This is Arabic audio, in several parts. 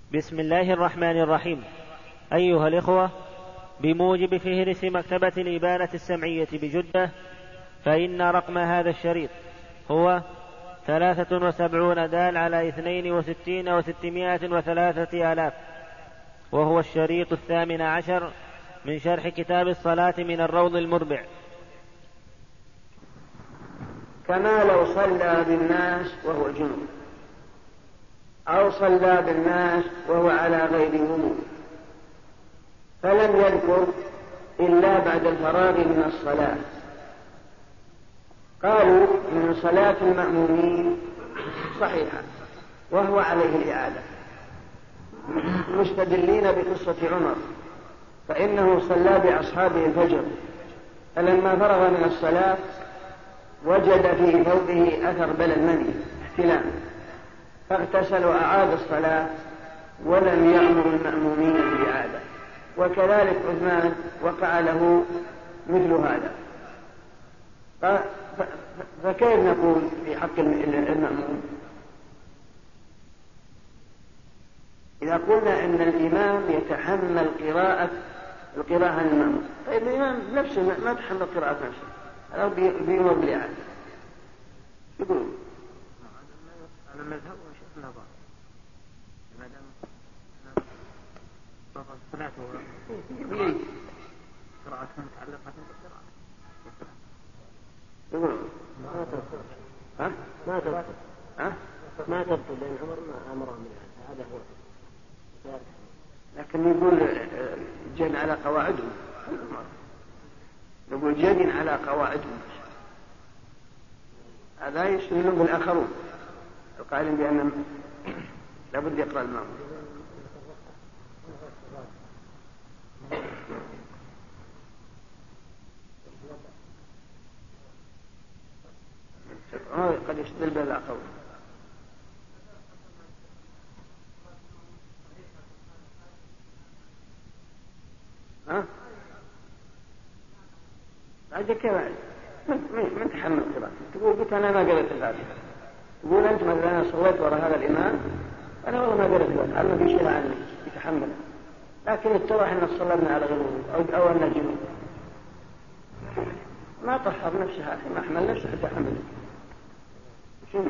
بسم الله الرحمن الرحيم. أيها الإخوة، بموجب فهرس مكتبة الإبانة السمعية بجدة، فإن رقم هذا الشريط هو 73 دال على 62 و603 آلاف، وهو الشريط 18 من شرح كتاب الصلاة من الروض المربع. كما لو صلى بالناس وهو جنوب، أو صلى بالناس وهو على غير وضوء، فلم يذكر إلا بعد الفراغ من الصلاة. قالوا إن صلاة المأمومين صحيحة وهو عليه الإعادة، مستدلين بقصة عمر، فإنه صلى بأصحابه الفجر، فلما فرغ من الصلاة وجد في ثوبه أثر بلل مني احتلام، فاغتسل وأعاد الصلاة ولم يأمر المأمومين بالإعادة. وكذلك عثمان وقع له مثل هذا. فكيف نقول في حق المأموم إذا قلنا إن الإمام يتحمل القراءة عن المأموم؟ طيب الإمام نفسه ما تحمل قراءة نفسه، هذا بيمر بالإعادة. يقول أنا مذهب وشيخ نظر ما دام صلاته قراءة متعلقة بالقراءة يقول ما تبطل لأن عمر ما أمرهم بالإعادة، هذا هو. لكن يقول جن على قواعدهم، يقول جن على قواعدهم، هذا يشملهم الآخرون القائلين بأن لابد يقرأ المأموم. قد يستدل به الآخرون. بعد كذا من تحمل القراءة؟ تقول قلت أنا ما قرأت الفاتحة، تقول أنت مثلا أنا صليت وراء هذا الإمام أنا والله ما قرأت الفاتحة، أنا في شيء عني يتحمل، لكن اتضح أن صلينا على غير وضوء أو أن جنوب، ما طهر نفسه، ما حمل نفسه حتى حمله. شو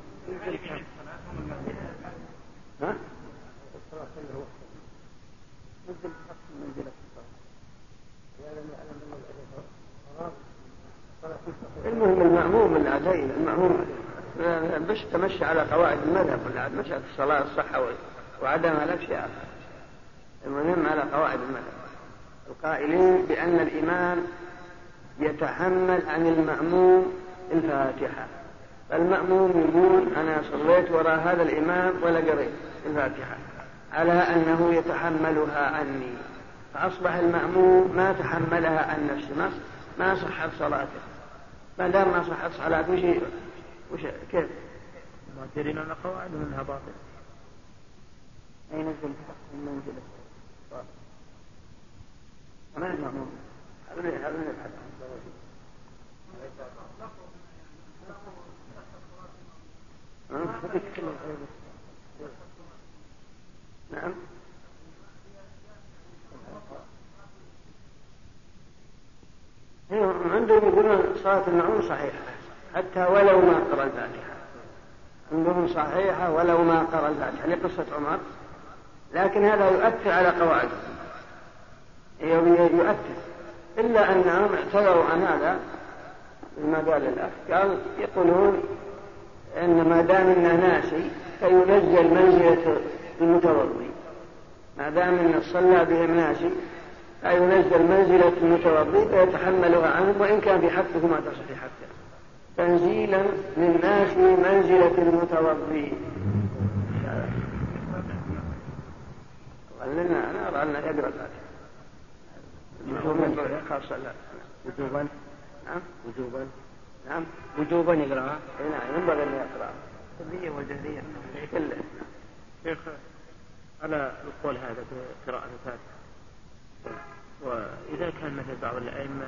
المهم المأموم العدين، المأموم بس تمشي على قواعد المذهب، ولا مشى في الصلاة الصحة وعدمها لا شيء آخر، المهم على قواعد المذهب القائلين بأن الإمام يتحمل عن المأموم الفاتحة، فالمأموم يقول أنا صليت وراء هذا الإمام ولا قريت الفاتحة، على أنه يتحملها عني، فأصبح المأموم ما تحملها عن نفسه، ما صحت صلاته. ما دام ما صحت صلاته كيف؟ ما ترين أن قواعد منها باطل. أي نزل المنزلة ما المأموم هذا الحد. نعم عندهم يقولون صلاة المأموم صحيحة حتى ولو ما قرأ الفاتحة، عندهم صحيحة ولو ما قرأ الفاتحة لقصة عمر، لكن هذا يؤثر على قواعده، يؤثر، إلا أنهم اعتذروا عن هذا ما قال الأخ، قال يقولون إن ما دام إنه ناسي فينزل منزلة المتوضي، ما دام إنه صلى بهم ناسي فينزل منزلة المتوضي فيتحملها عنه، وإن كان في حقه ما تصح في حقه، تنزيلا للناس منزلة المتوضي. قال أنا أرى أن يقرأ الفاتحة خاصة وجوبا. نعم وجوبا. نعم وجوبا يقرأها. نعم ينبغي أن يقرأ سرية وجهرية كله. شيخ على القول هذا بقراءة الفاتحة، وإذا كان مثل بعض الأئمة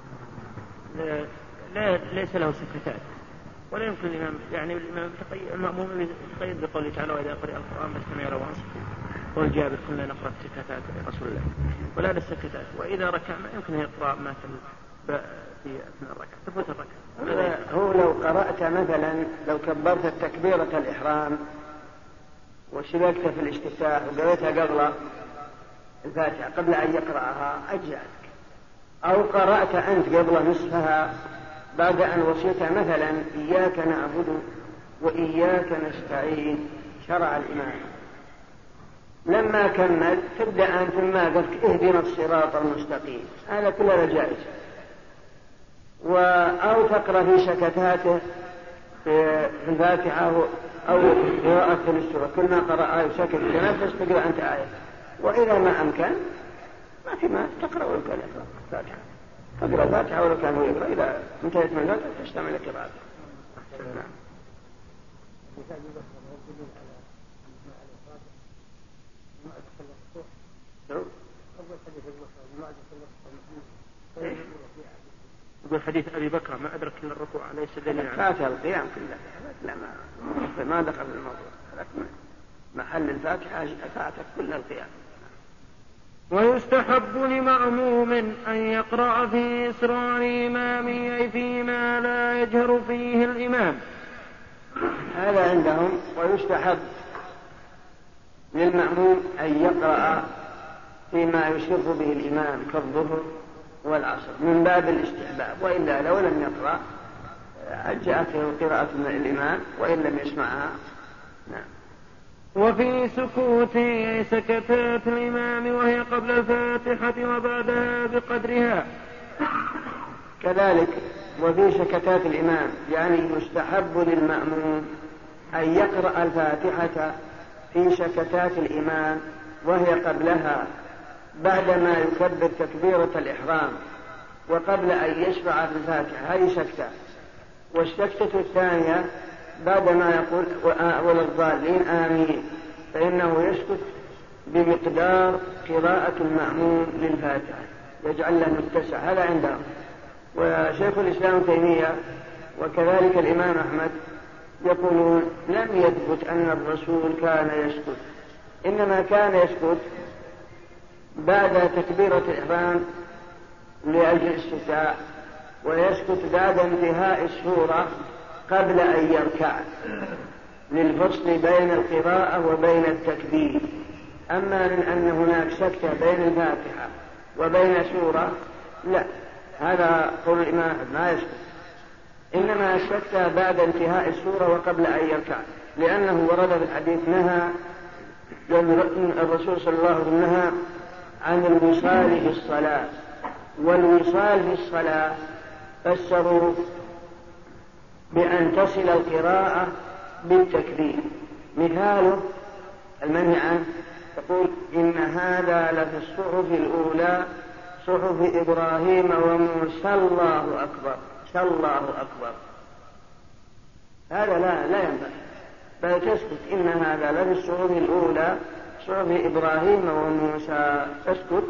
ليس له سكتات ولا يمكن الإمام، يعني الإمام المأموم يتقيد بقوله تعالى وإذا قرئ القرآن فاستمعوا له وانصتوا، قول جابر كنا نقرأ السكتات لرسول الله ولا السكتات، وإذا ركع ما يمكن يقرأ ما في أثناء الركعة تفوت الركعة. هو لو قرأت مثلا لو كبرت التكبيرة الإحرام وشبكت في الافتتاح وقرأتها قبل الفاتحة قبل أن يقرأها أجزأتك، أو قرأت أنت قبل نصفها بعد أن وصلت مثلا إياك نعبد وإياك نستعين شرع الإمام لما كمل تبدأ أنت ما قلت اهدنا الصراط المستقيم، هذا كله جائز. أو تقرأ في شكتاته في الفاتحة أو قراءة في السورة، كل ما قرأ آية وسكت تنفس تقرأ أنت آية، وإذا ما أمكن ما في ما تقرأ ولو كان يقرأ الفاتحة، تقرأ الفاتحة ولو كان هو يقرأ، إذا انتهت من الفاتحة تستمع لقراءته. نعم. يقول حديث أبي بكر ما أدرك إلا الركوع ليس دليل على فاتح القيام كله، لا ما دخل في الموضوع، محل الفاتحة فاتح كل القيام. ويستحب لمأموم أن يقرأ في إسرار إمامه أي فيما لا يجهر فيه الإمام، هذا عندهم. ويستحب للمأموم أن يقرأ فيما يسر به الإمام كالظهر والعصر من باب الاستحباب، وإلا لو لم يقرأ جاءته قراءة من الإمام وإن لم يسمعها. نعم. وفي سكوت أي سكتات الإمام وهي قبل الفاتحة وبعدها بقدرها، كذلك وفي سكتات الإمام يعني يستحب للمأموم أن يقرأ الفاتحة في سكتات الإمام وهي قبلها بعدما يكبر تكبيرة الإحرام وقبل أن يشرع في الفاتحة، هذه سكتة. والسكتة الثانية بعدما يقول ولا الضالين آمين، فإنه يسكت بمقدار قراءة المأموم للفاتحة يجعل له متسع، هذا عندهم. وشيخ الإسلام تيمية وكذلك الإمام أحمد يقولون لم يثبت أن الرسول كان يسكت، إنما كان يسكت بعد تكبيرة الإحرام لأجل الاستفتاء، ويسكت بعد انتهاء السورة قبل أن يركع للفصل بين القراءة وبين التكبير. أما من أن هناك سكتة بين الفاتحة وبين سورة لا، هذا قول الإمام ما يسكت، إنما السكتة بعد انتهاء السورة وقبل أن يركع، لأنه ورد في الحديث نهى الرسول صلى الله عليه وسلم نهى عن الوصال في الصلاة، والوصال في الصلاة فسروا بأن تصل القراءة بالتكبير. مثاله المنهي عنه يقول إن هذا لفي الصحف الأولى صحف إبراهيم وموسى الله أكبر، الله أكبر، هذا لا ينبغي، بل تسكت إن هذا لفي الصحف الأولى صحف إبراهيم وموسى، تسكت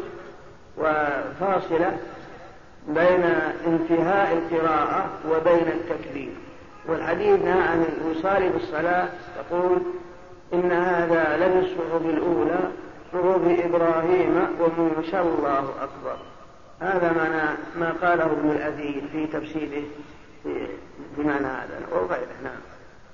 وفاصلة بين انتهاء القراءة وبين التكبير. والحديث عن الوصال بالصلاة تقول إن هذا لفي الصحف الأولى صحف إبراهيم وموسى الله أكبر، هذا معنى ما قاله ابن الأثير في تفسيره بمعنى هذا وغيره. نعم.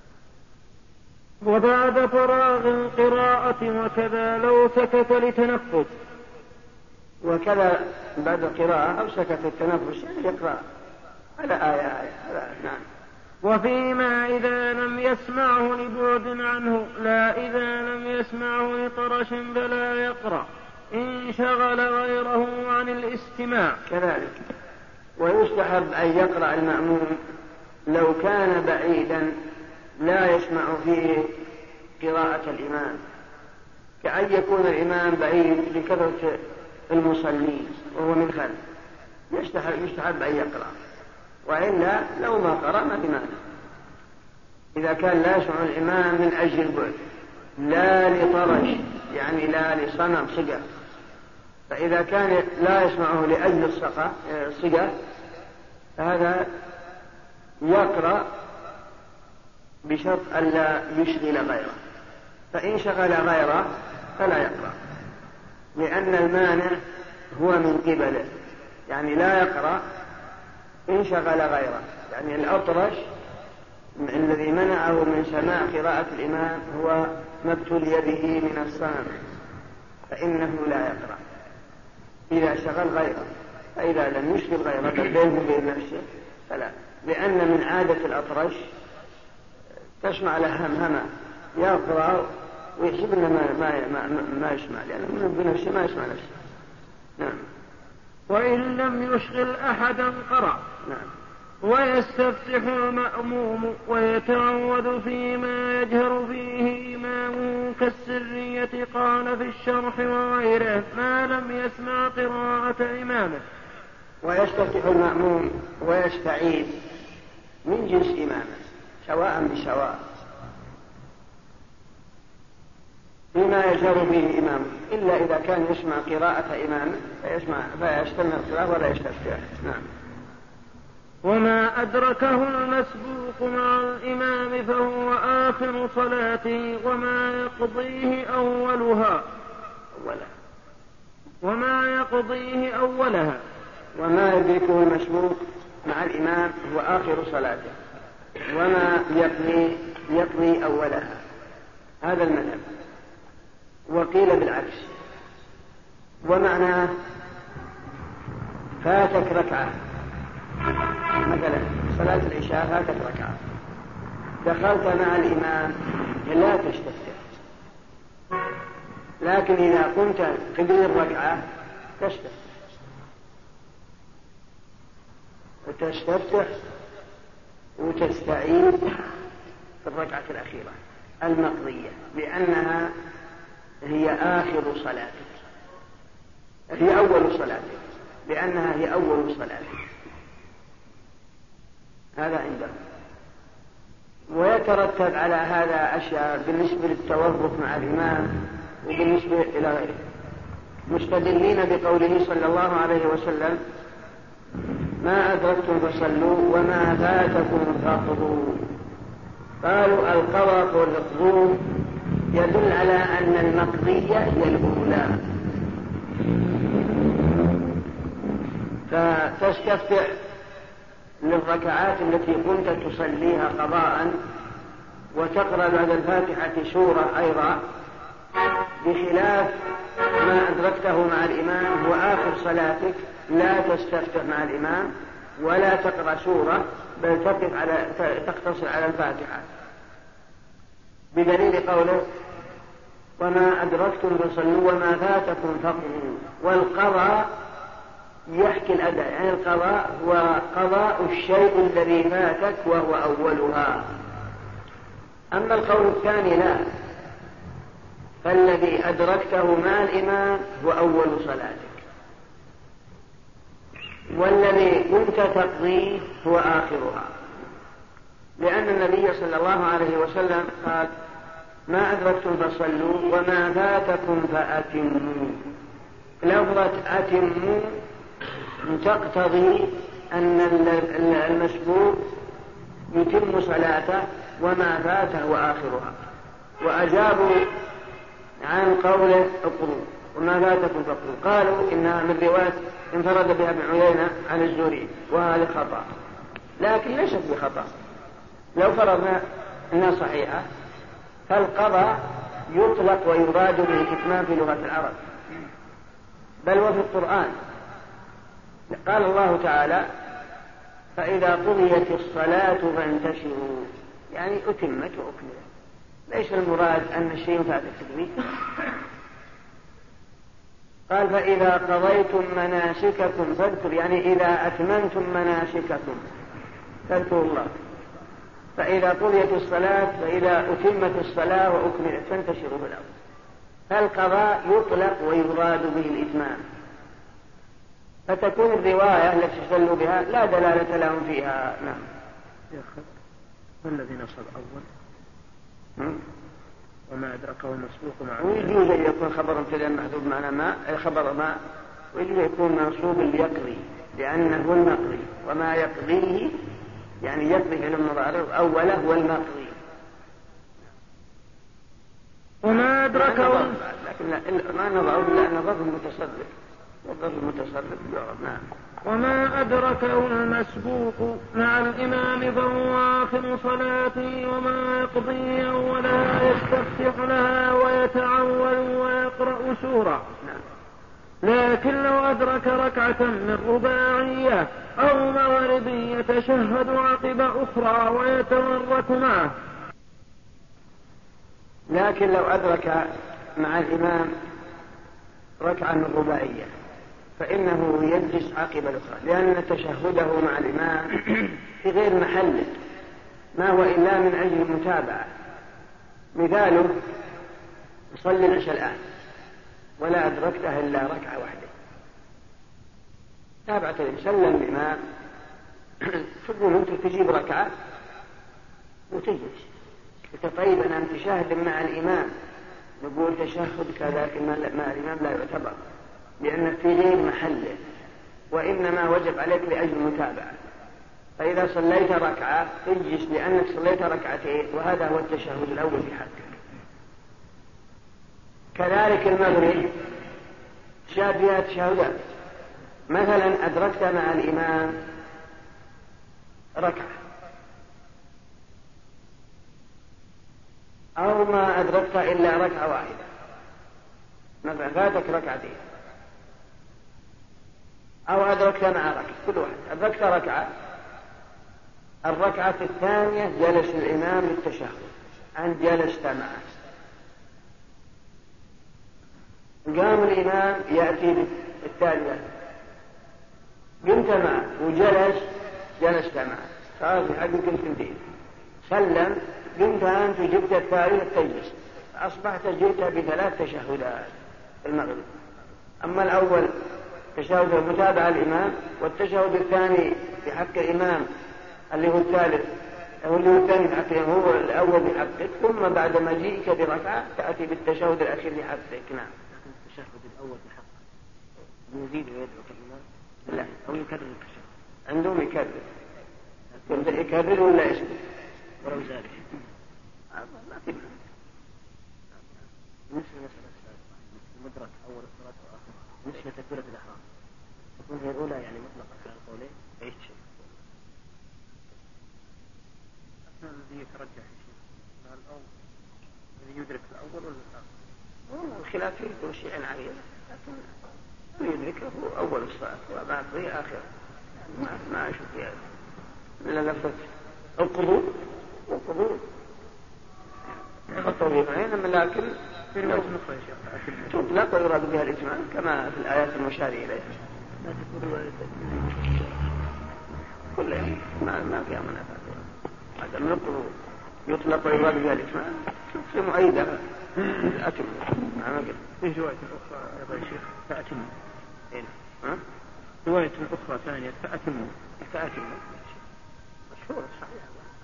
وبعد فراغ القراءة وكذا لو سكت لتنفس، وكذا بعد القراءة أو سكت التنفس يقرأ على آية. نعم. وفيما إذا لم يسمعه لبعد عنه لا إذا لم يسمعه لطرش فلا يقرأ إن شغل غيره عن الاستماع كذلك. ويستحب أن يقرأ المأموم لو كان بعيدا لا يسمع فيه قراءة الإمام، كأن يكون الإمام بعيد لكثرة المصلين وهو من خلف، يستحب أن يقرأ، وإلا لو ما قرأ ما في مانع. إذا كان لا يسمع الإمام من أجل البعد لا لطرش يعني لا لصنم صقة، فإذا كان لا يسمعه لأجل الصقة فهذا يقرأ بشرط ألا يشغل غيره، فإن شغل غيره فلا يقرأ، لأن المانع هو من قبله، يعني لا يقرأ إن شغل غيره. يعني الأطرش الذي منعه من سماع قراءة الإمام هو ما ابتلي به من الصنم، فإنه لا يقرأ إذا شغل غيره. فإذا لم يشغل غيره بل بينه وبين نفسه فلا، لأن من عادة الأطرش تسمع له همهمة يقرأ ويحسب أنه ما يسمع، لأنه بنفسه ما يسمع نفسه. نعم. وإن لم يشغل أحدا قرأ. نعم. ويستفتح المأموم ويتعوذ فيما يجهر فيه إمامه كالسرية، قال في الشرح وغيره ما لم يسمع قراءة إمامه. ويستفتح المأموم ويستعيذ من جنس إمامه سواء بسواء بما يجهر به إمامه، إلا إذا كان يسمع قراءة إمامه فيستمع القراءة ولا يستفتح. نعم. وما أدركه المسبوق مع الإمام فهو آخر صلاته وما يقضيه أولها. وما يدركه المسبوق مع الإمام هو آخر صلاته وما يقضي أولها. هذا المذهب. وقيل بالعكس، ومعناه فاتك ركعة، مثلا صلاة العشاء فاتك ركعة، دخلت مع الإمام لا تستفتح، لكن إذا كنت قبل الركعة تستفتح وتستعيد في الركعة الأخيرة المقضية، لأنها هي آخر صلاتك، هي أول صلاتك، لأنها هي أول صلاتك. هذا عندهم. ويترتب على هذا أشياء بالنسبة للتوظف مع الإمام وبالنسبة إلى غيره، مستدلين بقوله صلى الله عليه وسلم ما أدركتم فصلوا وما فاتكم فاقضوا. قالوا القضاء والمقضون يدل على أن المقضية هي الأولى، فتستفتح للركعات التي كنت تصليها قضاء وتقرأ بعد الفاتحة سورة أيضا، بخلاف ما أدركته مع الإمام وآخر صلاتك لا تستفتح مع الإمام ولا تقرأ سورة، بل تقتصر على الفاتحة، بدليل قوله وما أدركتم فصلوا وما فاتكم فقضوا. والقضاء يحكي الأداء، يعني القضاء هو قضاء الشيء الذي فاتك وهو أولها. أما القول الثاني لا، فالذي أدركته مع الإمام هو أول صلاتك، والذي كنت تقضيه هو آخرها، لأن النبي صلى الله عليه وسلم قال ما أدركتم فصلوا وما فاتكم فأتموا. لفظة أتموا تقتضي أن المسبوق يتم صلاته وما فاته وآخرها، وأجابوا عن قوله اقضوا وما فاتكم فاقضوا، قالوا إنها من رواية انفرد بها ابن عيينة عن الزهري وهذا خطأ، لكن ليست بخطأ لو فرضنا أنها صحيحة. فالقضاء يطلق ويراد به الإتمام في لغة العرب، بل وفي القرآن قال الله تعالى فإذا قضيت الصلاة فانتشروا، يعني أتمت وأكملت، ليس المراد أن الشيء فات التكبير. قال فإذا قضيتم مناسككم فاذكروا، يعني إذا أتممتم مناسككم فاذكروا الله. فإذا قضيت الصلاة فإذا أتمت الصلاة وأكملت فانتشروا في الأرض. فالقضاء يطلق ويراد به الإتمام، فتكون الرواية التي استدلوا بها لا دلالة لهم فيها. نعم. يا أخي والذي نصب أول وما أدركه المسبوق مع ويجوز أن يكون خبر ابتداء محذوف معنى ما خبر ما، ويجوز يكون منصوب ليقضي لأنه هو المقضي، وما يقضيه يعني يقضي علم المضارع أوله هو المقضي. وما أدركه لكن ما نضعه إلا أن ظرف المتصرف، والظرف المتصرف يعرف. نعم. وما أدركه المسبوق مع الإمام فهو آخر صلاته، وما يقضي أولها يستفتح لها ويتعول ويقرأ سورة. لكن لو أدرك ركعة من رباعية أو مغربية يتشهد عقب أخرى ويتورك معه. لكن لو أدرك مع الإمام ركعة من رباعية فإنه يجلس عقب الأخرى، لأن تشهده مع الإمام في غير محله، ما هو إلا من أجل المتابعة. مثاله يصلي العشاء الآن ولا أدركته إلا ركعة واحدة، تابعة سلم الإمام، تقول أنت تجيب ركعة وتجلس. طيب أنا تشاهد مع الإمام، نقول تشهد كذلك مع الإمام لا يعتبر، لأنه في غير محله، وإنما وجب عليك لأجل المتابعة. فإذا صليت ركعة اجلس لأنك صليت ركعتين، وهذا هو التشهد الأول في حقك. كذلك المغرب شاهد فيها تشهدات، مثلا أدركت مع الإمام ركعة أو ما أدركت إلا ركعة واحدة، مثلا فاتك ركعتين، أو أدركت مع ركعة، كل واحد أدركت ركعة، الركعة الثانية جلس الإمام للتشهد، أنت جلست معه، قام الإمام يأتي بالثالثة، قمت معه جلست معه، صار في حقك الثنتين، سلم، قمت أنت وجبت الثالثة تجلس، أصبحت جئت بثلاث تشهدات المغرب. أما الأول تشهد المتابعة الإمام، والتشهد الثاني في حق الإمام اللي هو الثالث، أو اللي هو الثاني في حق الإمام هو الأول في حقك، ثم بعد مجيئك بركعة تأتي بالتشهد الأخير في حقك. نعم. التشهد الأول في حقك يزيد ويدعو الإمام؟ لا، أو يكرر التشهد؟ عندهم يكرر ولا يسكت ولو زاد ما في معنى. مثل مسألة المدرك أول الصلاة وآخرها، مثل تكبيرة الإحرام تكون هي الأولى يعني مطلقة على القولين، أي شيء الذي يترجح الذي يدرك الأول ولا الآخر؟ الخلاف فيه شيء عريض، لكن يدركه أول الصلاة وبعد آخر، ما أشوف فيها إلا لفظة القبول والقبول إنما لكن في رواية أخرى يا شيخ تطلق ويراد بها الإجمال كما في الآيات المشار إليها، لا تكون رواية كلها ما فيها منافع. هذا من القبول يطلق ويراد بها الإجمال في مؤيدة أتم. في رواية أخرى يا شيخ فأتم، رواية أخرى ثانية فأتم مشهور صحيح.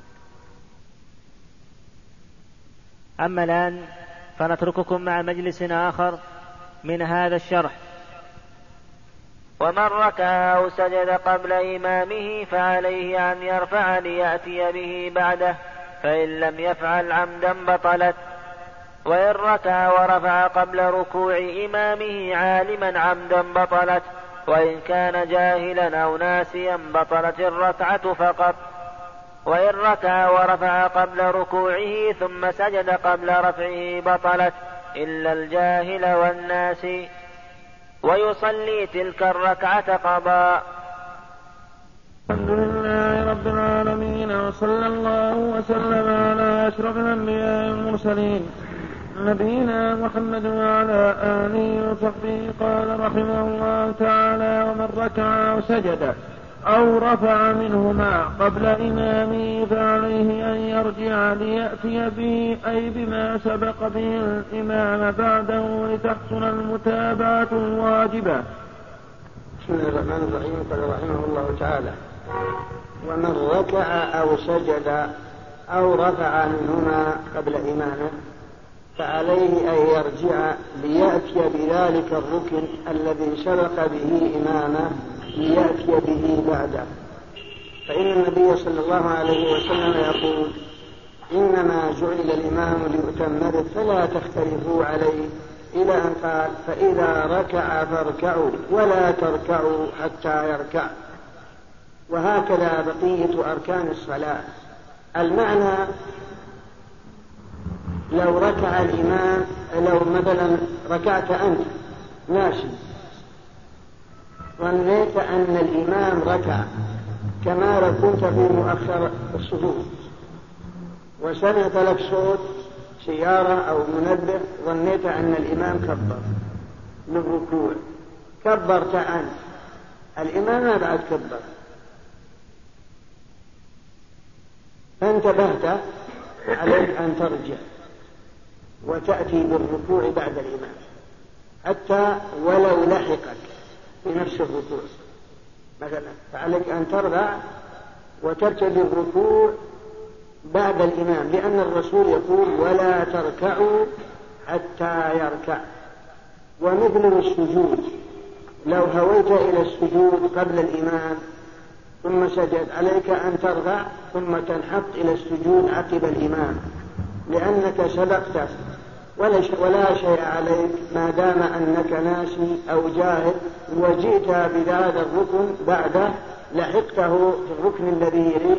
أما الآن فنترككم مع مجلس آخر من هذا الشرح. ومن ركع أو سجد قبل إمامه فعليه أن يرفع ليأتي به بعده، فإن لم يفعل عمدا بطلت. وإن ركع ورفع قبل ركوع إمامه عالما عمدا بطلت، وإن كان جاهلا أو ناسيا بطلت الركعة فقط. وإن ركع ورفع قبل ركوعه ثم سجد قبل رفعه بطلت إلا الجاهل والناسي، ويصلي تلك الركعة قضاء. الحمد لله رب العالمين، وصلى الله وسلم على أشرف الأنبياء والمرسلين نبينا محمد وعلى آله وصحبه. قال رحمه الله تعالى: ومن ركع أو سجد أو رفع منهما قبل إمامه فعليه أن يرجع ليأتي به، أي بما سبق به الإمام بعده لتحصل المتابعة الواجبة. بسم الله الرحمن الرحيم. قال رحمه الله تعالى: ومن ركع أو سجد أو رفع منهما قبل إمامه فعليه أن يرجع ليأتي بذلك الركن الذي سبق به إمامه ليأتي به بعده. فإن النبي صلى الله عليه وسلم يقول: إنما جعل الإمام ليؤتم به فلا تختلفوا عليه، إلى أن قال فإذا ركع فاركعوا ولا تركعوا حتى يركع. وهكذا بقية أركان الصلاة. المعنى لو ركع الإمام، لو مثلا ركعت أنت ماشي ظنيت أن الإمام ركع كما لو كنت في مؤخر الصفوف وسمعت لك صوت سيارة أو منبه ظنيت أن الإمام كبر للركوع، كبرت أنت، الإمام ما بعد كبر، فانتبهت، عليك أن ترجع وتأتي بالركوع بعد الإمام حتى ولو لحقك في نفس الركوع مثلا، فعليك أن ترجع وترتدي الركوع بعد الإمام، لأن الرسول يقول ولا تركعوا حتى يركع. ومثل السجود، لو هويت إلى السجود قبل الإمام ثم سجد عليك أن ترفع ثم تنحط إلى السجود عقب الإمام، لأنك سبقت ولا شيء عليك ما دام أنك ناسي أو جاهل وجئت بهذا الركن بعد لحقته في الركن الذي يليه،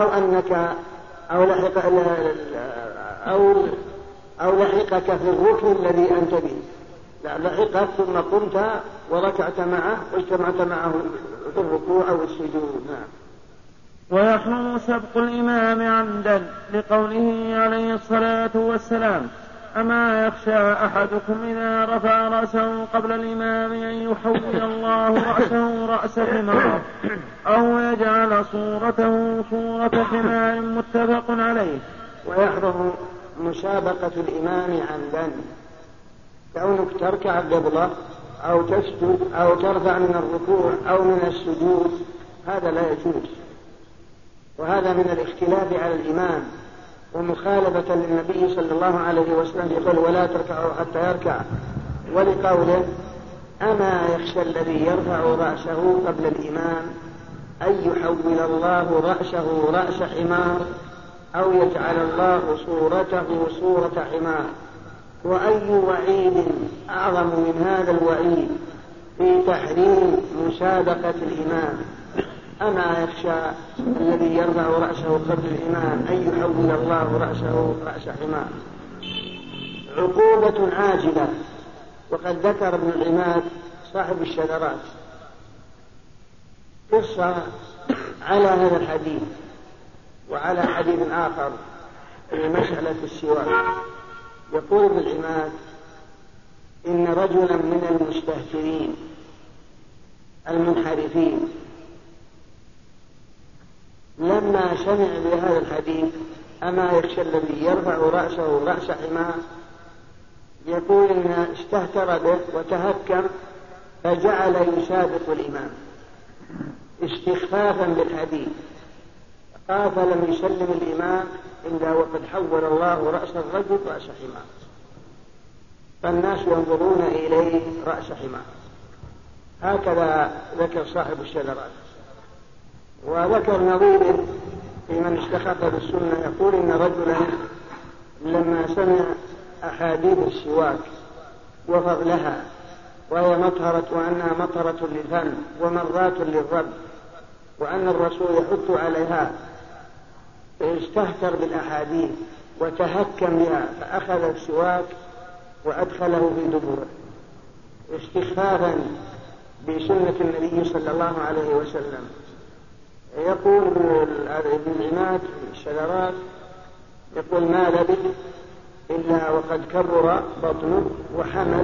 أو لحقك في الركن الذي أنت به، لا لحقك ثم قمت وركعت معه واجتمعت معه في الركوع أو السجود. ويحرم سبق الإمام عمدا لقوله عليه الصلاة والسلام أما يخشى أحدكم إذا رفع رأسه قبل الإمام أن يحول الله رأسه رأس حمار أو يجعل صورته صورة حمار متفق عليه. ويحرم مسابقة الإمام عمدا، كونك تركع قبله أو تسجد أو ترفع من الركوع أو من السجود، هذا لا يجوز، وهذا من الاختلاف على الإمام ومخالفة للنبي صلى الله عليه وسلم يقول ولا تركعوا حتى يركع، ولقوله أما يخشى الذي يرفع رأسه قبل الإمام أن يحول الله رأسه رأس حمار أو يجعل الله صورته صورة حمار. وأي وعيد أعظم من هذا الوعيد في تحريم مسابقة الإمام؟ أما يخشى الذي يرفع رأسه قبل الإمام أن يحول الله رأسه رأس حمار. عقوبة عاجلة. وقد ذكر ابن العماد صاحب الشذرات قصة على هذا الحديث وعلى حديث آخر في مسألة السواك. يقول ابن العماد إن رجلا من المستهترين المنحرفين لما سمع بهذا الحديث أما يخشى الذي يرفع رأسه رأس حمار، يقول إن استهتر به وتهكم فجعل يسابق الإمام استخفافا بالحديث، قال فلم يسلم الإمام إلا وقد حول الله رأس الرجل رأس حمار، فالناس ينظرون إليه رأس حمار. هكذا ذكر صاحب الشذرات. وذكر نظيره في من استخف بالسنة يقول إن رجلا لما سمع أحاديث السواك وفضلها وهي مطهرة وأنها مطهرة للفم ومرات للرب وأن الرسول يحث عليها، استهتر بالأحاديث وتهكم بها فأخذ السواك وأدخله في دبره استخفافا بسنة النبي صلى الله عليه وسلم. يقول ابن العماد في الشذرات يقول ما لبث إلا وقد كبر بطنه وحمل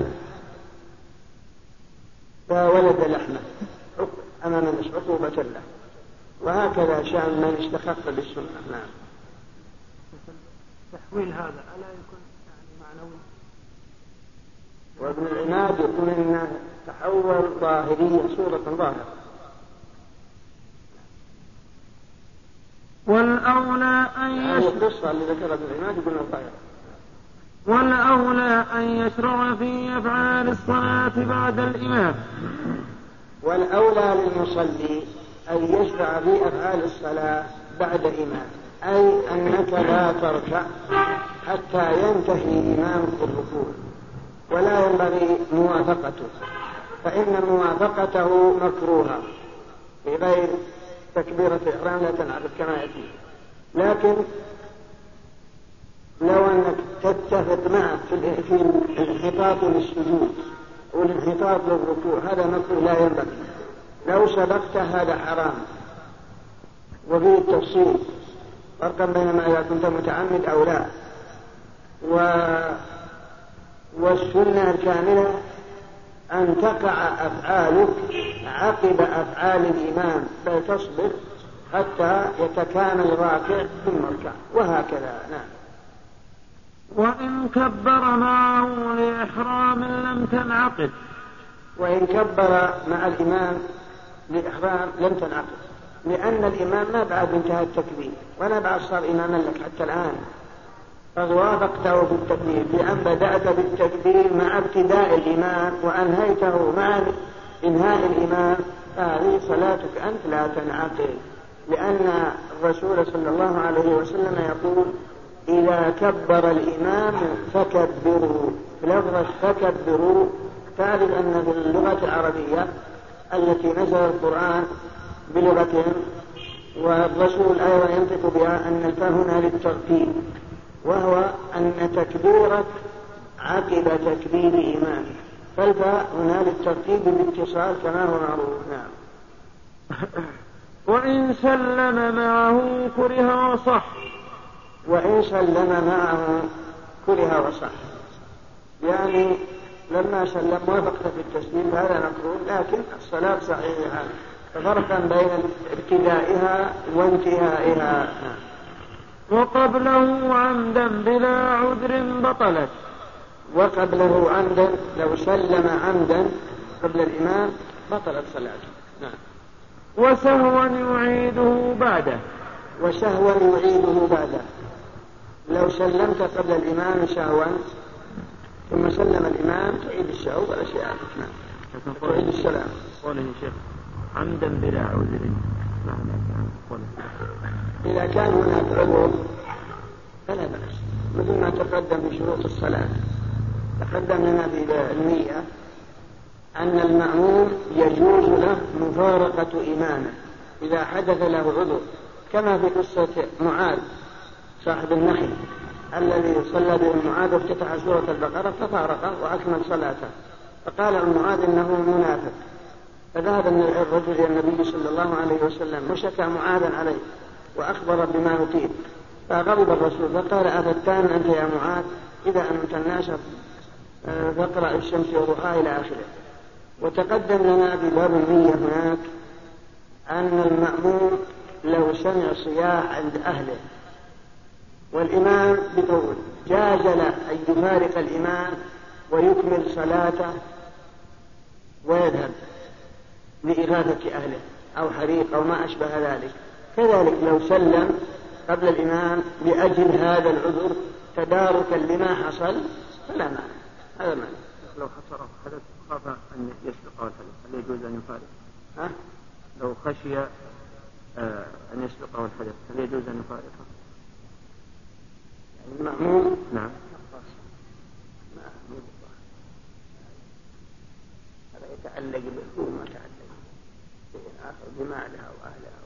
فولد لحمه أمام الناس عقوبة له. وهكذا شأن من استخف بالسنة. نعم. تحويل هذا ألا يكون يعني معنوي؟ وابن العماد يقول إنه تحول ظاهرية صورة ظاهرة. والأولى أن يشرع في أفعال الصلاة بعد الإمام. والأولى للمصلي أن يشرع في أفعال الصلاة بعد الإمام، أي أنك لا تركع حتى ينتهي إمامك الركوع، ولا ينبغي موافقته، فإن موافقته مكروهة في غير تكبيرة الإحرام لا تنعقد كما يأتي. لكن لو أنك تتفق معه في الانحطاط للسجود والانحطاط للركوع هذا مكروه لا ينبغي. لو سبقت هذا حرام. وفيه التفصيل فرقا بين ما إذا كنت متعمد أو لا. والسنة الكاملة أن تقع أفعالك عقب أفعال الإمام فتصبر حتى يتكامل الراكع ثم يركع وهكذا. نعم. وإن كبر معه لإحرام لم تنعقد. وإن كبر مع الإمام لإحرام لم تنعقد، لأن الإمام ما بعد انتهى التكبير ولا بعد صار إماما لك حتى الآن، قد وافقته في التكبير بأن بدأت بالتكبير مع ابتداء الإمام وأنهيته مع إنهاء الإمام، فهذه صلاتك أنت لا تنعقد، لأن الرسول صلى الله عليه وسلم يقول إذا كبر الإمام فكبروا، بلفظ فكبروا تعرف أن في اللغة العربية التي نزل القرآن بلغتهم والرسول أيضا ينطق بها أن الفاء هنا للترتيب، وهو أن تكبيرك عقب تكبير إمامك، فالفاء هنا للترتيب بالاتصال كما هو معروف. نعم. وإن سلم معه كره وصح. وإن سلم معه كره وصح، يعني لما سلم وافقت في التسليم هذا مكروه، لكن الصلاة صحيحة، ففرقا بين ابتدائها وانتهائها. وقبله عمدا بلا عذر بطلت. وقبله عمدا لو سلم عمدا قبل الإمام بطلت صلاته. نعم. وسهوا يعيده بعده. وسهوا يعيده بعده، لو سلمت قبل الإمام سهوا ثم سلم الإمام تعيد السهو ولا شيء عليك. نعم. تعيد السلام. قوله شيخ عمدا بلا عذر، إذا كان هناك عذر فلا بأس، مثل ما تقدم في شروط الصلاة. تقدم لنا في النية أن المأموم يجوز له مفارقة إمامه إذا حدث له عذر، كما في قصة معاذ صاحب النخل الذي صلى به معاذ وافتتح سورة البقرة ففارقه وأكمل صلاته، فقال معاذ إنه منافق، فذهب الرجل إلى النبي صلى الله عليه وسلم وشكى معاذا عليه وأخبر بما يطيب، فغضب الرسول فقال أفتان أنت يا معاذ إذا أمت الناس فاقرأ الشمس وضحاها إلى آخره. وتقدم لنا في باب النية هناك أن المأموم لو سمع صياح عند أهله والإمام بطول جاز له أن يفارق الإمام ويكمل صلاته ويذهب لإغاثة أهله أو حريق أو ما أشبه ذلك. كذلك لو سلم قبل الإمام لأجل هذا العذر تداركا لما حصل فلا مانع، هذا مانع. لو خسره حدث خاف أن يسبقه الحدث هل يجوز أن يفارق؟ لو خشي أن يسبقه الحدث هل يجوز أن يفارقه؟ يعني المأموم نعم هذا يتعلق بالأمور ما تعلق شيء آخر بمالها وأهلها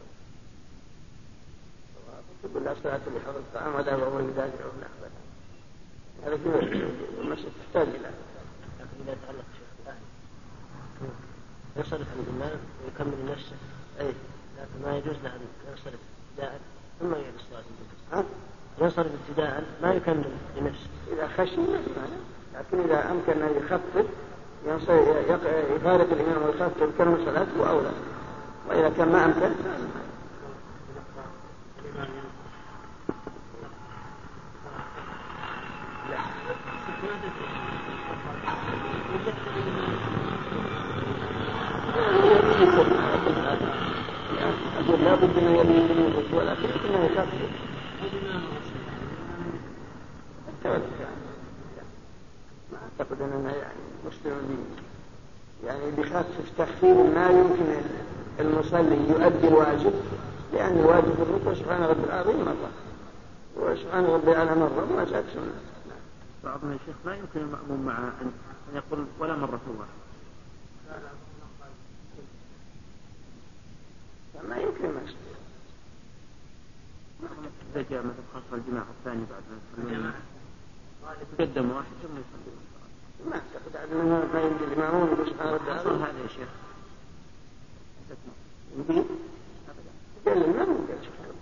تقول لا صلاة لحفظ الطعام ولا هو يدافع عن أخبثها، هذا كله المسألة تحتاج إلى لكن إذا تعلق شيخ الأهل يصرف عن الإمام ويكمل نفسه، لكن ما يجوز له أن ينصرف ابتداء ثم يعيد الصلاة. ينصرف ابتداء ما يكمل لنفسه إذا خشي لكن إذا أمكن أن يخفف يفارق الإمام ويخفف يكمل صلاته أولى، وإذا كان ما أمكن أقول لا بد أن يلي من ولكن إنه يخفف ما أعتقد أننا يعني مسلمين يعني بخفف تخفيف ما يمكن المصلي يؤدي الواجب، لأن الواجب الركوع سبحان ربي العظيم مرة وسبحان ربي الأعلى مرة وما زاد سنة. بعضنا الشيخ لا يمكن المأموم معه أن يقول ولا مرة واحدة. ما يمكن ما يصير. إذا جاء مثل خاصة الجماعة الثاني بعد ما يصلون قدم واحد ثم يصلون. ما أعتقد أنه ما يمكن المأموم يقول سبحانه وتعالى. حصل هذا يا شيخ. يمكن. قال المأموم قال سبحانه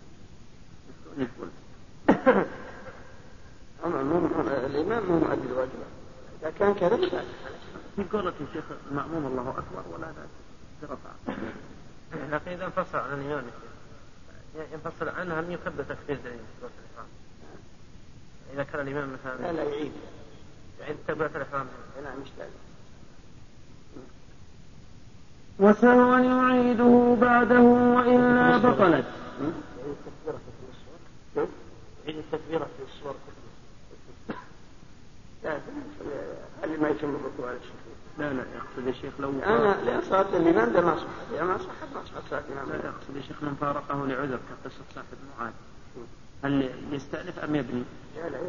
وتعالى. الإمام هو مؤدي الواجب. إذا كان كذا فعل. في قولة الشيخ المأموم الله أكبر ولا لا ترفع. لكن إذا انفصل عن الإمام ينفصل عنها من يكبر تكبير زي سورة الإحرام. إذا كان الإمام مثلا لا يعيد تكبيرة الإحرام. نعم مش لازم. وسهوا يعيده بعده وإلا بطلت. يعيد التكبيرة في الصور. لا اللي ما يتم الركوع على الشيخ. لا يقصد الشيخ لو أنا لا صلاة الإمام ده ما صحت. ما صحت صلاة الإمام. لا يقصد الشيخ من فارقه لعذر كقصة صاحب معاذ. هل يستأنف أم يبني؟ لا يبني.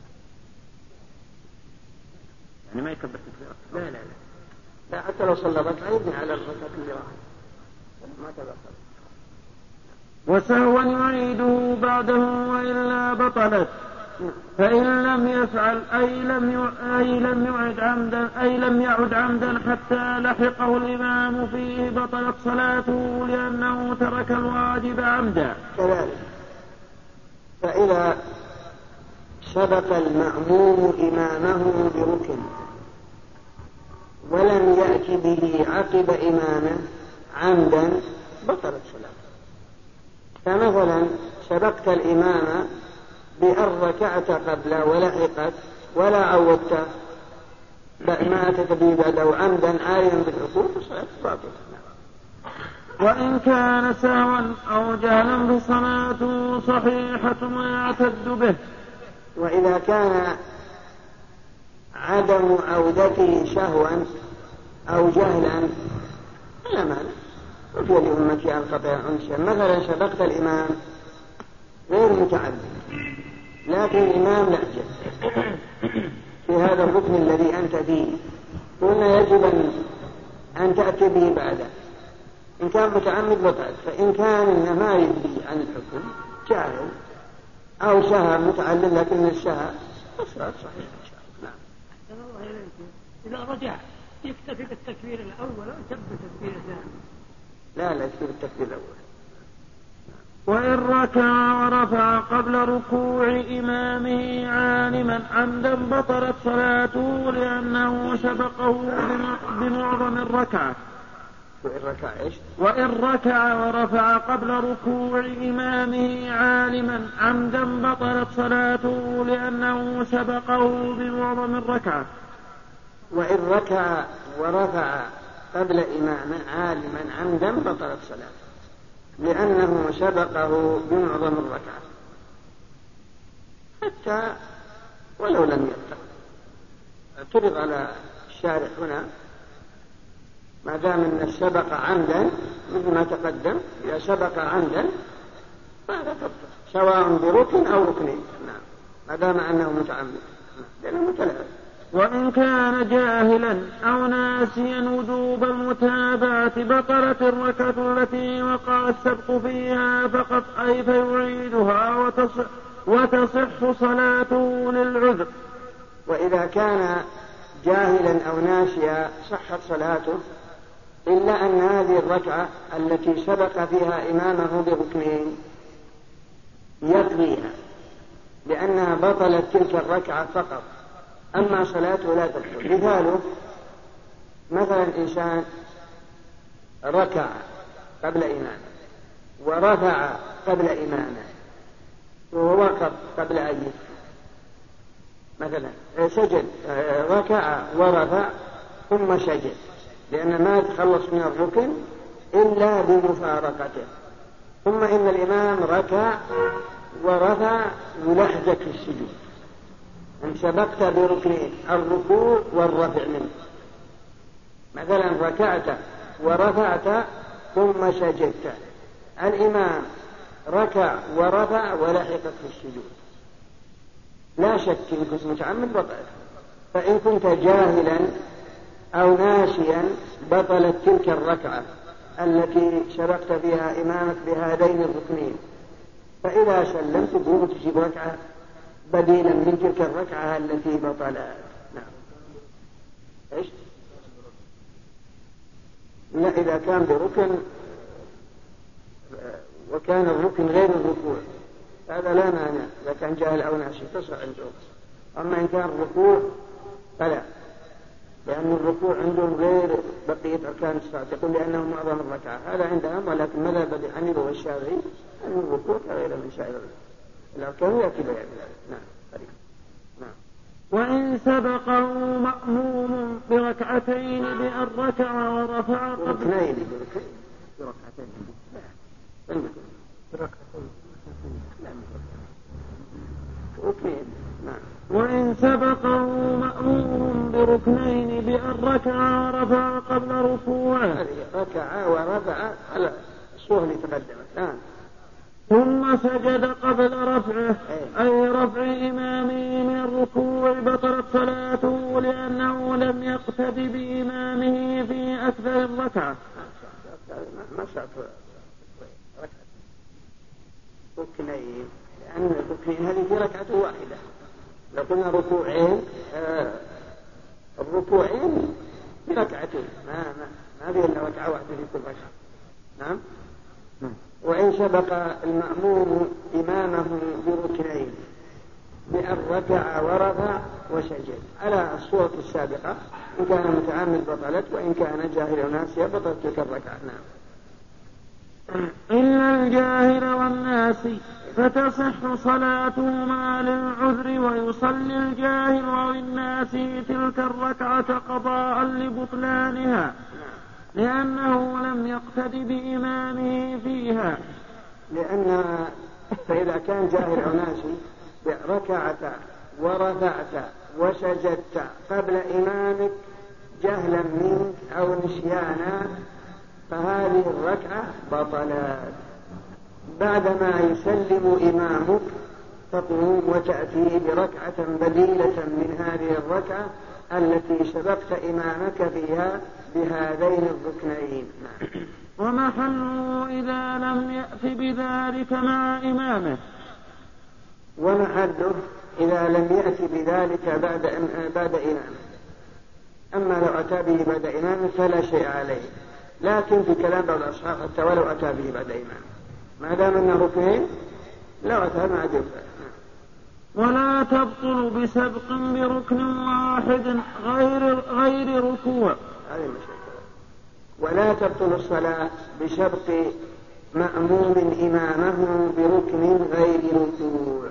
يعني ما يكبر تكبيرة. لا حتى لو صلى ركعة يبني على الركعة اللي راحت. ما تبقى. وسهوا يعيده بعده وإلا بطلت. فإن لم يفعل أي لم يعد عمدا حتى لحقه الإمام فيه بطلت صلاته لأنه ترك الواجب عمدا. كذلك فإذا سبق المأموم إمامه بركن ولم يأت به عقب إمامه عمدا بطلت صلاته. فمثلا سبقت الإمام بأن ركعت قبله ولحقت ولا عودت ما أتت به بعده عمدا عالما بالعقوق فصلاته باطلة. وإن كان سهوا أو جهلا فصلاته صحيحة ويعتد به. وإذا كان عدم عودته سهوا أو جهلا فلا مانع. وفي لأمتي أن قطع أنسا. مثلا سبقت الإمام غير متعدد لكن الإمام لا في هذا الركن الذي أنت فيه قلنا يجب أن تأتي به بعده. إن كان متعمد بطل. فإن كان ما يدري عن الحكم جاهل أو سهى متعلم لكن السهى فصلاة صحيحة إن شاء الله. نعم. إذا رجع يكتفي بالتكبير الأول أو يكتفي بالتكبير الثاني؟ لا يكتفي بالتكبير الأول. وإن ركع ورفع قبل ركوع إمامه عالما عمدا بطلت صلاته لأنه سبقه بمعظم الركعة. وإن ركع ورفع قبل ركوع إمامه عالما عمدا بطلت صلاته لأنه سبقه بمعظم الركعة. وإن ركع ورفع قبل إمامه عالما عمدا بطلت صلاته لأنه سبقه بمعظم الركعة حتى ولو لم يركع. اعترض على الشارح هنا ما دام أن سبق عمدا مثل ما تقدم. إذا سبق عمدا فهذا تبطل سواء بركن أو ركنين. نعم ما دام أنه متعمد لأنه متلعب. وإن كان جاهلا أو ناسيا وجوب المتابعة بطلت الركعة التي وقع السبق فيها فقط أي فيعيدها وتصح صلاته للعذر. وإذا كان جاهلا أو ناسيا صحت صلاته إلا أن هذه الركعة التي سبق فيها إمامه بركنين يقضيها لأنها بطلت تلك الركعة فقط أما صلاته لا تبطل. مثاله مثلا إنسان ركع قبل إمامه ورفع قبل إمامه ووقف قبل أن يسجد. مثلا سجد ركع ورفع ثم سجد لأن ما يتخلص من الركن إلا بمفارقته. ثم إن الإمام ركع ورفع يلحقك في السجود. أن سبقت بركنين الركوع والرفع منه. مثلا ركعت ورفعت ثم سجدت. الإمام ركع ورفع ولحقك في السجود. لا شك إن كنت متعمد بطلت. فإن كنت جاهلا أو ناسيا بطلت تلك الركعة التي شبقت بها إمامك بهذين الركنين. فإذا سلمت تقوم تجيب ركعة بديلا من تلك الركعة التي بطلت. نعم. إيش؟ لا، إذا كان بركن وكان الركن غير الركوع هذا لا مانع، إذا كان جاهل أو ناسي تصح عنده. أما إن كان الركوع فلا، لأن الركوع عندهم غير بقية أركان الصلاة، يقول لأنه معظم الركعة، هذا عندهم. ولكن مذهب أبي حنيفة والشافعي أن الركوع كغير من سائر الأركان يأتي بيان ذلك. نعم. وإن سبقه مأموم بركعتين بأن ركع ورفع بركنين وإن سبقه مأموم بركنين بأن ركع ورفع قبل ركوعه ركع ورفع على الصورة اللي تقدمت. ثم سجد قبل رفعه أي رفع إمامه من الركوع بطلت صلاته لأنه لم يقتد بإمامه في أكثر الركعة. ما شاء ركنين، لأن الركنين هذه في ركعة واحدة. لو قلنا ركوعين الركوعين في ركعتين ما في إلا ركعة واحدة في كل ركعة. نعم. وإن سبق المأموم إمامه بركنين بأن ركع ورفع وسجد على الصورة السابقة، إن كان متعمد بطلت، وإن كان جاهل ناسيا بطلت تلك الركعة. نعم. إلا الجاهل والناسي فتصح صلاتهما للعذر، ويصلي الجاهل والناسي تلك الركعة قضاء لبطلانها لأنه لم يقتد بإمامه فيها. لأن فإذا كان جاهل أو ناسي ركعت ورفعت وسجدت قبل إمامك جهلا منك أو نسيانا فهذه الركعة بطلت. بعدما يسلم إمامك تقوم وتأتي بركعة بديلة من هذه الركعة التي سبقت إمامك فيها بهذين الركنين. ومحله إذا لم يأت بذلك مع إمامه. ومحله إذا لم يأت بذلك بعد إمامه. أما لو أتى به بعد إمامه فلا شيء عليه، لكن في كلام بعض الأصحاب حتى ولو أتى به بعد إمامه ما دام أنه ركنين لو أتى ما عاد ينفع. ولا تبطل بسبق بركن واحد غير ركوع. ولا تبطل الصلاة بسبق مأموم إمامه بركن غير ركوع.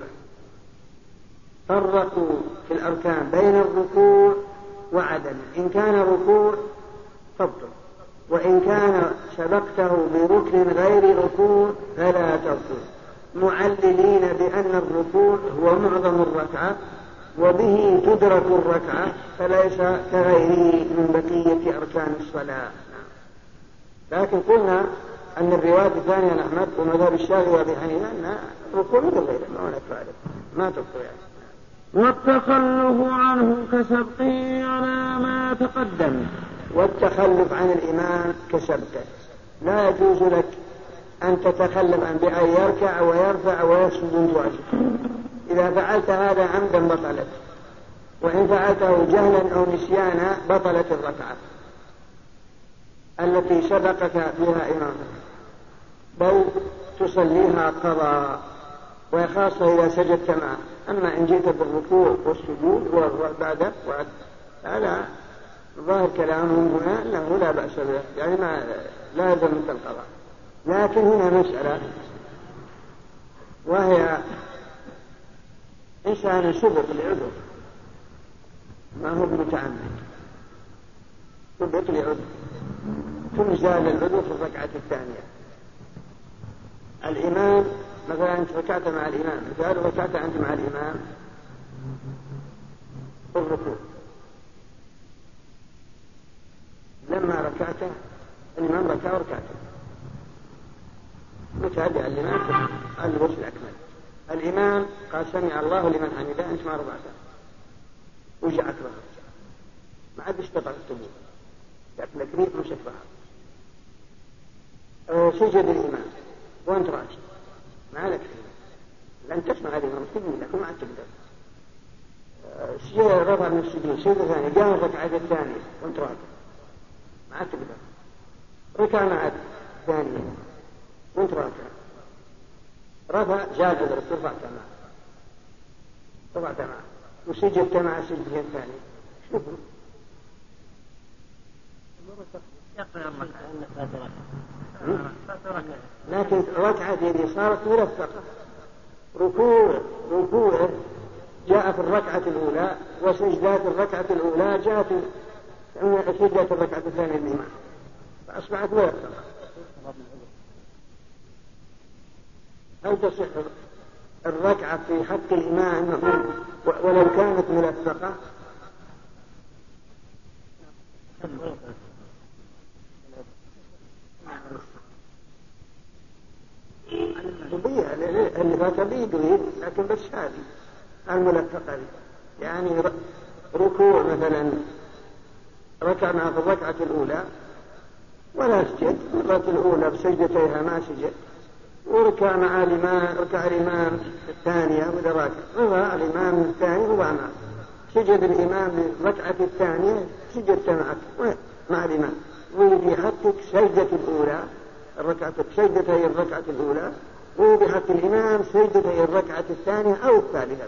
فرقوا في الأركان بين الركوع وعدم. إن كان ركوع تبطل، وإن كان سبقته بركن غير ركوع فلا تبطل، معللين بأن الركوع هو معظم الركعة وبه تدرك الركعة فليس كغيره من بقية أركان الصلاة. لكن قلنا أن الرواية الثانية عن أحمد ومذهب الشافعي وأبي حنيفة أن الركوع مثل غيره ما هناك فارق ما تبطل يعني. والتخلف عنه كسبقه على ما تقدم. والتخلف عن الإمام كسبقه، لا يجوز لك أن تتخلف عن بأن يركع ويرفع ويسجد ويسجد. إذا فعلت هذا عمدا بطلت، وإن فعلته جهلا أو نسيانا بطلت الركعة التي سبقك فيها إمامك، بل تصليها قضاء، وخاصة إذا سجدت معه. أما إن جئت بالركوع والسجود وبعده هذا ظاهر كلامهم هنا أنه لا بأس به، يعني لا يلزم منك القضاء. لكن هنا مسألة، وهي إنسان سبق لعذر ما هو متعمد، سبق لعذر ثم زال العذر في الركعة الثانية. الإمام مثلا أنت ركعت مع الإمام، مثلا ركعت أنت مع الإمام في الركوع، لما ركعت الإمام ركع وركعته متابع الإمام على الوجه الأكمل، الإمام قال سمع الله لمن حمده، أنت ما ربعته وجعت ظهرك، ما عاد استطعت التبوك، جاءت لك ريح مشت ظهرك. سجد الإمام وأنت راجع، ما لك لن تسمع الإمام تبني لكن ما عاد تقدر. رفع من السجود سجد ثاني، جاء الركعة الثانية وأنت راجع، ما عاد تقدر. ركع معك ثانية وأنت راجع، رفع جاء قدرك رفعت معه وسجدت مع سجدتين الثانية. شوف لكن ركعة الذي صارت ملفقة، ركوعه جاء في الركعة الأولى، وسجدات الركعة الأولى جاءت سجدات الركعة الثانية الإمام، فأصبحت ملفقة. هل تصح الركعة في حق الإمام ولو كانت ملفقة؟ اللي فات بيدوي، لكن بس هذه الملفقة دي. يعني ركوع مثلا ركع مع في الركعة الأولى ولا سجد، الركعة الأولى بسجدتيها ما سجد، وركع مع الإمام، ركع الإمام الثانية ودراك رضى الإمام الثاني رضى معه، سجد الإمام بالركعة الثانية سجدت معك مع الإمام، وبحقك سجدة الأولى سجدتي الركعة الأولى، وبحق الإمام سجدتي الركعة الثانية أو الثالثة.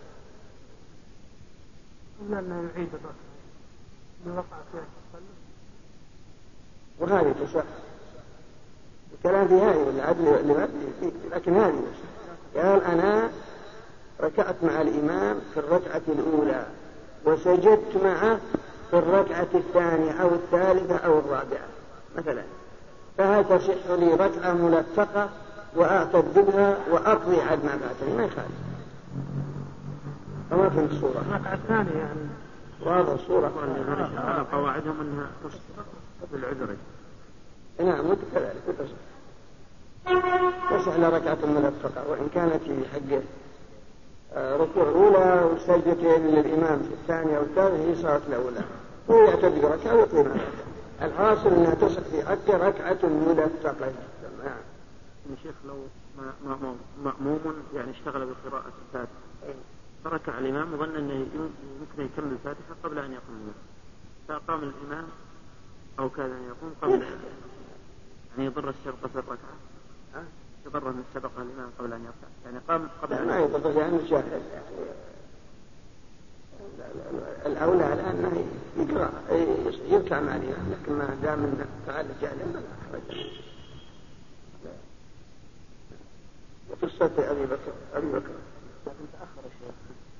قلنا أنه يعيد الركعة من وقع فيها التصلي، وهذه تصح. الكلام في هذه والعدل لكن هذه بس. قال أنا ركعت مع الإمام في الركعة الأولى وسجدت معه في الركعة الثانية أو الثالثة أو الرابعة مثلا، فهل تصح لي ركعة ملفقة وأعتد بها وأقضي عد ما فاتني؟ ما يخالف. فما في الصورة الركعة الثانية يعني واضح الصورة. على قواعدهم أنها تصح بالعذر. نعم كذلك تصح لركعة ملفقة، وإن كانت في حق ركوع أولى وسجدتين للإمام في الثانية والثالثة هي صارت الأولى، هو يعتد بركعة ويقضي ما فاتني. الحاصل أنها تصح في حق ركعة ملفقة. نعم. الشيخ لو مأموم يعني اشتغل بقراءة الفاتحة فركع الإمام وظن أنه يمكن يكمل الفاتحة قبل أن يقوم الإمام، فقام الإمام أو كان أن يقوم قبل يعني يضر السبقة في الركعة، يضر من السبقة الإمام قبل أن يركع، يعني قام قبل أن ما يضر يعني مشاهد. الأولى الآن يركع مع الإمام، لكن ما دام أنه فعل جهلا ما أخرج. وقصة أبي بكر لكن تأخر الشيخ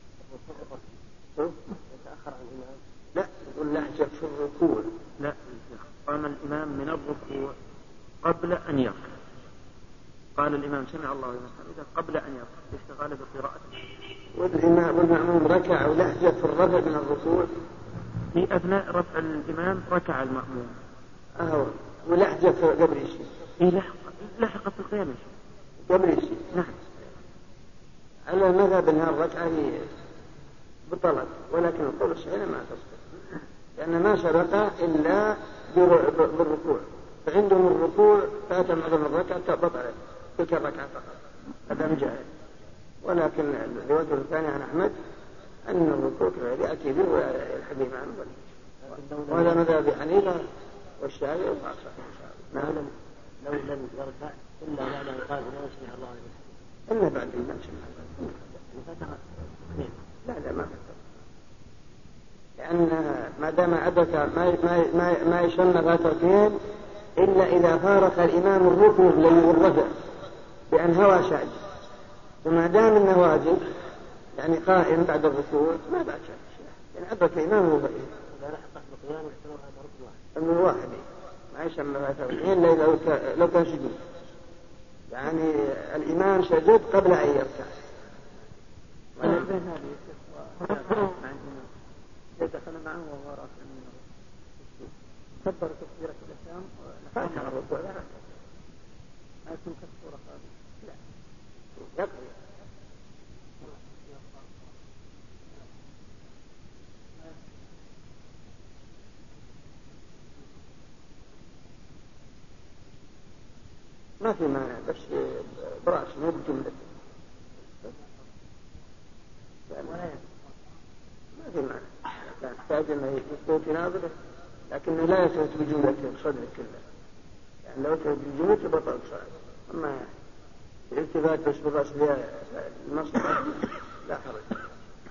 يتأخر عن الإمام. لا يقول لحجة في الركوع. لا قام الإمام من الركوع قبل أن يركع، قال الإمام سمع الله لمن حمده قبل أن يركع، اشتغل بقراءته. والمأموم ركع ولحجة في الرفع من الركوع في أثناء رفع الإمام ركع المأموم. ولحجة في قبل الشيء. لحق في القيام قبل الشيء. نعم. على المذهب أنها الركعة هي بطلت، ولكن القول الصحيح ما تصدق، لأن ما سبق إلا بالركوع، فعندهم الركوع فات معظم الركعة بطلت تلك الركعة فقط، هذا مجاهد. ولكن الرواية الثانية عن أحمد أن الركوع يأتي به والحديث عنه، وهذا مذهب حنيفة والشافعي وأصحابه إن شاء الله. لو لم يركع إلا بعد أن قال لا سمع الله لمن حمده. إلا بعد أن سمع الله. لا ما فتح، لأن ما دام أدرك ما يسمى فاترتين إلا إذا فارق الإمام الركوع والرفع بأن هوى ساجد، وما دام أنه واجب يعني قائم بعد الركوع ما بعد شيء، يعني أدرك الإمام الركوع. إذا لحقت بقيام يحتمل هذا ركن واحد. من واحد ما يسمى فاترتين إلا لو كان سجود، يعني الإمام سجد قبل أن يركع. دخل معه وهو راكع منه كبر تكبيرة الإحرام فاتح الركوع ما يكون كالصورة هذه. لا ما في مانع بس برأس مو بجملة ما في مانع كان يحتاج أنه يستوي في ناظره لكنه لا يثبت بجملة صدره كله يعني لو ثبت بجملة بطل صلاة أما الالتفات بس بالرأس المصدر لا حرج.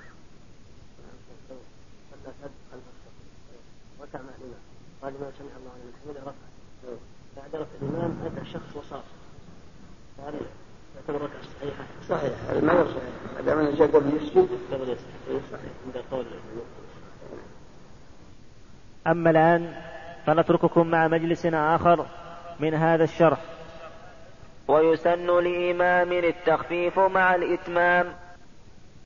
ركع مع الإمام قال الإمام سمع الله لمن حمده رفع بعد رفع الإمام أتى شخص وصاف قال تعتبر ركعة صحيحة صحيح هذا ما يصح هذا من جاء قبل يسجد صحيح عند قول. أما الآن فنترككم مع مجلس آخر من هذا الشرح. ويسن لإمام التخفيف مع الإتمام